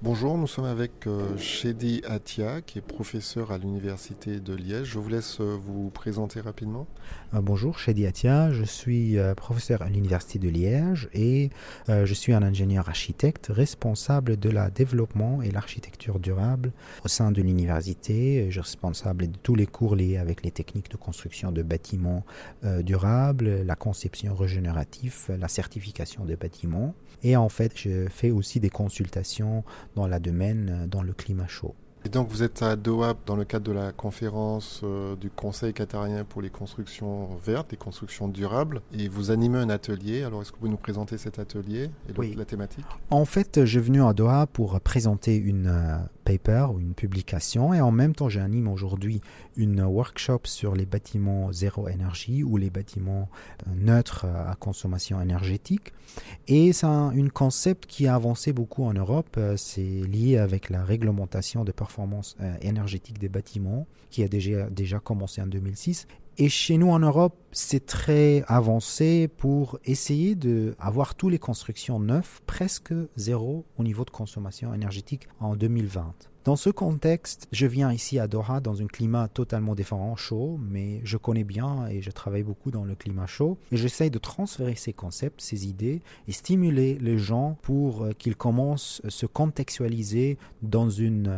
Bonjour, nous sommes avec Chedi Atia, qui est professeur à l'Université de Liège. Je vous laisse vous présenter rapidement. Bonjour, Chedi Atia, je suis professeur à l'Université de Liège et je suis un ingénieur architecte responsable de la développement et l'architecture durable au sein de l'université. Je suis responsable de tous les cours liés avec les techniques de construction de bâtiments durables, la conception régénérative, la certification des bâtiments. Et en fait, je fais aussi des consultations dans le domaine, dans le climat chaud. Et donc vous êtes à Doha dans le cadre de la conférence du Conseil qatarien pour les constructions vertes, les constructions durables, et vous animez un atelier. Alors est-ce que vous pouvez nous présenter cet atelier et Oui. la thématique? En fait, je suis venu à Doha pour présenter une paper ou une publication et en même temps, j'anime aujourd'hui une workshop sur les bâtiments zéro énergie ou les bâtiments neutres à consommation énergétique. Et c'est un concept qui a avancé beaucoup en Europe. C'est lié avec la réglementation de performance énergétique des bâtiments qui a déjà commencé en 2006. Et chez nous en Europe, c'est très avancé pour essayer d'avoir toutes les constructions neuves presque zéro au niveau de consommation énergétique en 2020. Dans ce contexte, je viens ici à Doha dans un climat totalement différent, chaud, mais je connais bien et je travaille beaucoup dans le climat chaud. Et j'essaye de transférer ces concepts, ces idées et stimuler les gens pour qu'ils commencent à se contextualiser dans une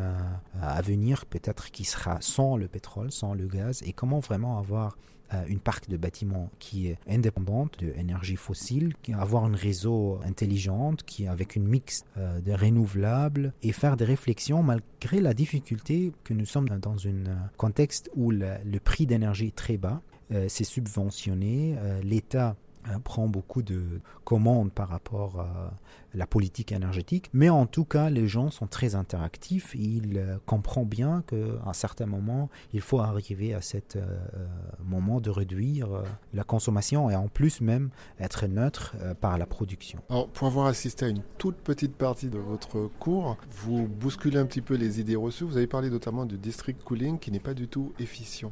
avenir peut-être qui sera sans le pétrole, sans le gaz et comment vraiment avoir une parc de bâtiments qui est indépendante de énergie fossile, avoir un réseau intelligent qui avec une mix de renouvelables et faire des réflexions malgré la difficulté que nous sommes dans un contexte où le prix d'énergie est très bas, c'est subventionné, l'État prend beaucoup de commandes par rapport à la politique énergétique, mais en tout cas, les gens sont très interactifs et ils comprennent bien qu'à un certain moment, il faut arriver à ce moment de réduire la consommation et en plus même être neutre par la production. Alors, pour avoir assisté à une toute petite partie de votre cours, vous bousculez un petit peu les idées reçues. Vous avez parlé notamment du district cooling qui n'est pas du tout efficient.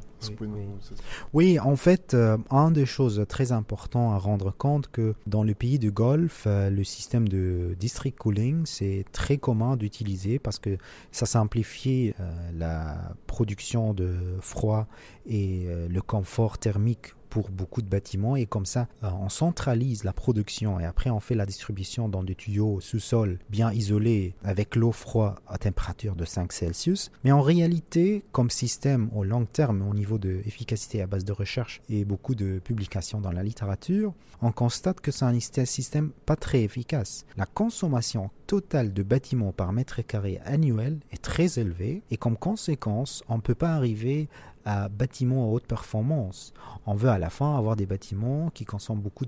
Oui, en fait, une des choses très importantes à rendre compte que dans le pays du Golfe, le système de district cooling, c'est très commun d'utiliser parce que ça simplifie la production de froid et le confort thermique pour beaucoup de bâtiments et comme ça, on centralise la production et après on fait la distribution dans des tuyaux sous-sol bien isolés avec l'eau froide à température de 5 Celsius. Mais en réalité, comme système au long terme au niveau de efficacité à base de recherche et beaucoup de publications dans la littérature, on constate que c'est un système pas très efficace. La consommation totale de bâtiments par mètre carré annuel est très élevée et comme conséquence, on ne peut pas arriver à bâtiments à haute performance. On veut à la fin avoir des bâtiments qui consomment beaucoup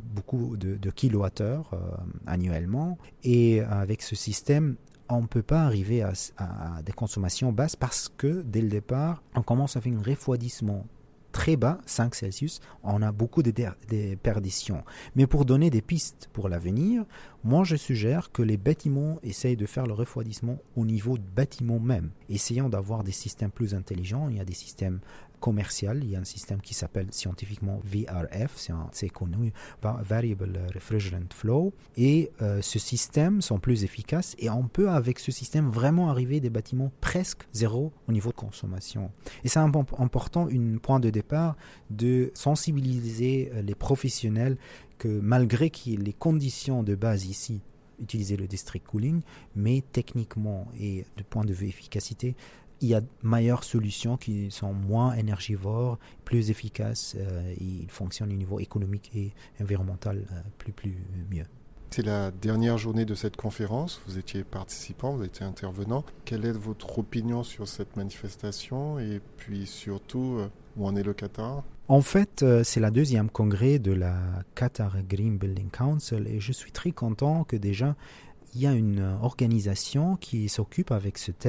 de kilowattheures annuellement et avec ce système, on ne peut pas arriver à des consommations basses parce que dès le départ, on commence à faire un refroidissement très bas, 5 Celsius, on a beaucoup de perditions. Mais pour donner des pistes pour l'avenir, moi je suggère que les bâtiments essayent de faire le refroidissement au niveau du bâtiment même. Essayons d'avoir des systèmes plus intelligents, il y a des systèmes commercial. Il y a un système qui s'appelle scientifiquement VRF, c'est connu, Variable Refrigerant Flow. Et ce système sont plus efficaces et on peut avec ce système vraiment arriver à des bâtiments presque zéro au niveau de consommation. Et c'est important, un point de départ, de sensibiliser les professionnels que malgré qu'il y ait les conditions de base ici, utiliser le district cooling, mais techniquement et du point de vue efficacité, il y a de meilleures solutions qui sont moins énergivores, plus efficaces et ils fonctionnent au niveau économique et environnemental mieux. C'est la dernière journée de cette conférence. Vous étiez participant, vous étiez intervenant. Quelle est votre opinion sur cette manifestation et puis surtout où en est le Qatar? En fait, c'est la deuxième congrès de la Qatar Green Building Council et je suis très content que déjà il y a une organisation qui s'occupe avec ce thème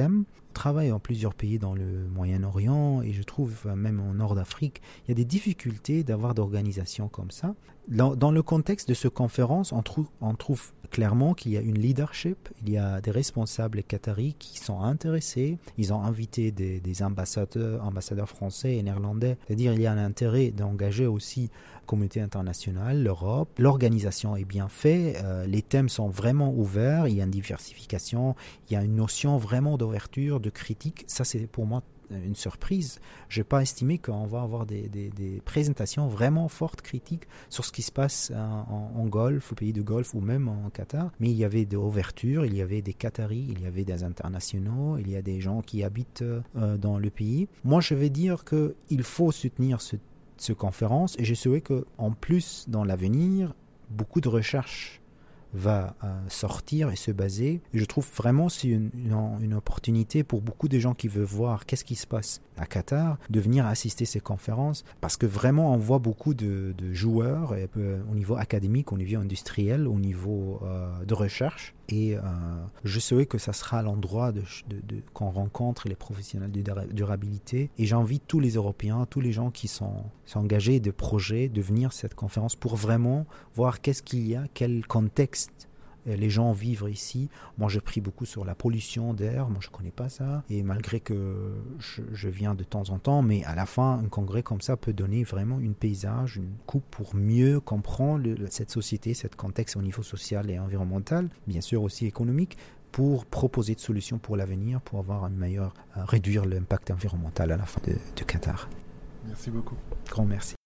travaille en plusieurs pays dans le Moyen-Orient et je trouve même en Nord d'Afrique, il y a des difficultés d'avoir d'organisations comme ça. Dans le contexte de cette conférence, on trouve clairement qu'il y a une leadership, il y a des responsables qataris qui sont intéressés, ils ont invité des ambassadeurs français et néerlandais, c'est-à-dire il y a un intérêt d'engager aussi la communauté internationale, l'Europe, l'organisation est bien faite, les thèmes sont vraiment ouverts, il y a une diversification, il y a une notion vraiment d'ouverture, de critique, ça c'est pour moi une surprise. Je n'ai pas estimé qu'on va avoir des présentations vraiment fortes, critiques sur ce qui se passe en Golfe, au pays du Golfe ou même en Qatar. Mais il y avait des ouvertures, il y avait des Qataris, il y avait des internationaux, il y a des gens qui habitent dans le pays. Moi, je vais dire qu'il faut soutenir cette conférence et je souhaite qu'en plus, dans l'avenir, beaucoup de recherches va sortir et se baser. Et je trouve vraiment que c'est une opportunité pour beaucoup de gens qui veulent voir qu'est-ce qui se passe à Qatar, de venir assister à ces conférences, parce que vraiment on voit beaucoup de joueurs au niveau académique, au niveau industriel, au niveau de recherche. Et je sais que ça sera l'endroit qu'on rencontre les professionnels de durabilité. Et j'invite tous les Européens, tous les gens qui sont engagés de projets, de venir à cette conférence pour vraiment voir qu'est-ce qu'il y a, quel contexte les gens vivent ici. Moi, je prie beaucoup sur la pollution d'air. Moi, je ne connais pas ça. Et malgré que je viens de temps en temps, mais à la fin, un congrès comme ça peut donner vraiment un paysage, une coupe pour mieux comprendre cette société, ce contexte au niveau social et environnemental, bien sûr aussi économique, pour proposer des solutions pour l'avenir, pour avoir une meilleure, réduire l'impact environnemental à la fin de Qatar. Merci beaucoup. Grand merci.